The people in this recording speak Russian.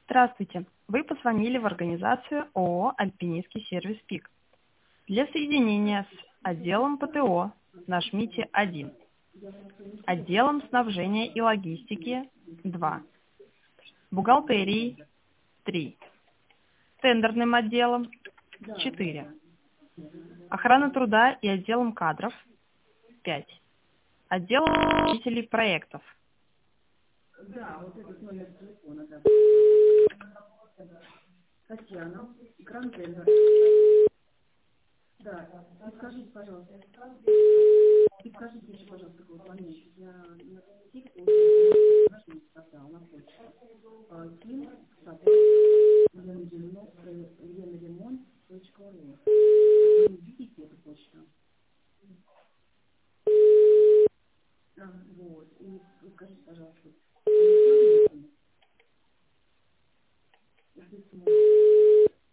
Здравствуйте. Вы позвонили в организацию ООО «Альпинистский сервис ПИК». Для соединения с отделом ПТО нажмите 1, отделом снабжения и логистики 2, бухгалтерией 3, тендерным отделом 4, охрана труда и отделом кадров 5, отделом руководителей проектов. Да, вот этот номер телефона, да. Татьяна, Грантендер. Да, подскажите, пожалуйста. Подскажите еще, пожалуйста, такой момент. Я на тихо не сказал на почту. Ким, собака, ленремонт.ру. Вы видите эту почту? Вот. И скажите, пожалуйста,